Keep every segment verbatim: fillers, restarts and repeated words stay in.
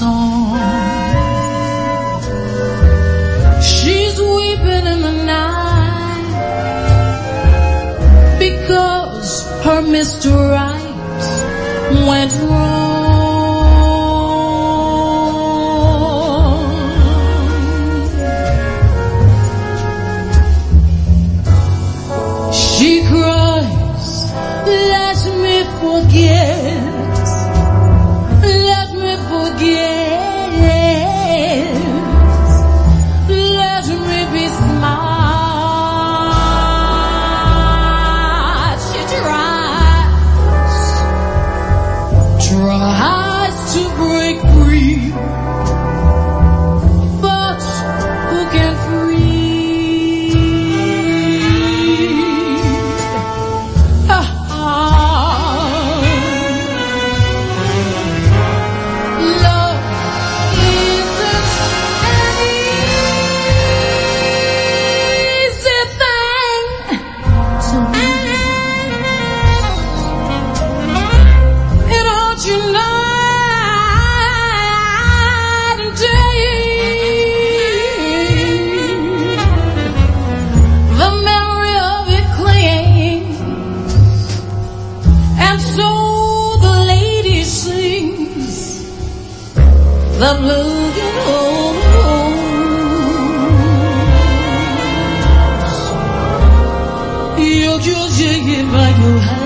song. She's weeping in the night because her Mister Right went wrong. She cries, let me forget, let me forget, let me be smart. She tries, tries to break free, but who can free? The blue goes, you're just shaking by your hand.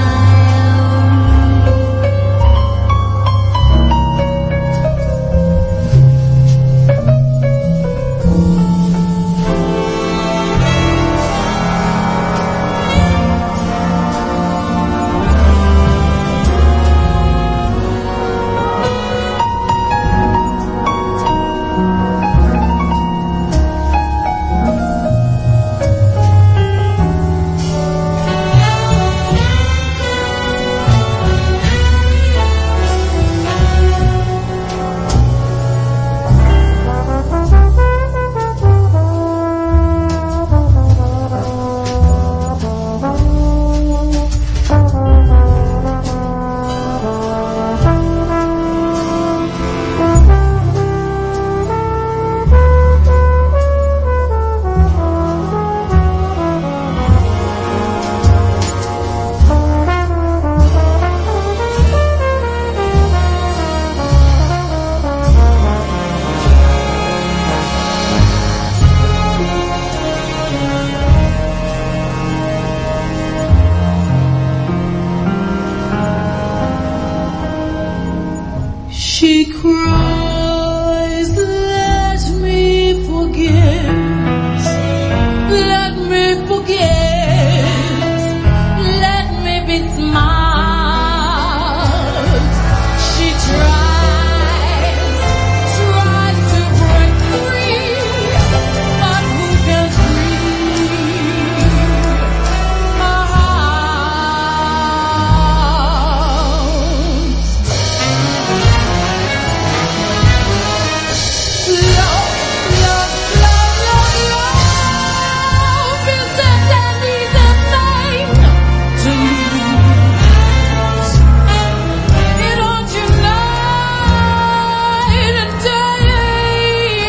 She cries, let me forget, let me forget, let me be smart. She tries, tries to break free, but who can free her heart? Love, love, love, love, love is such an easy thing to lose. It haunts you night and day.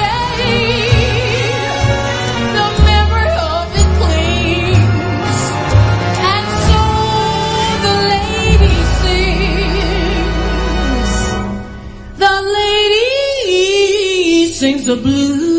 The memory of it clings, and so the lady sings. The lady sings the blues.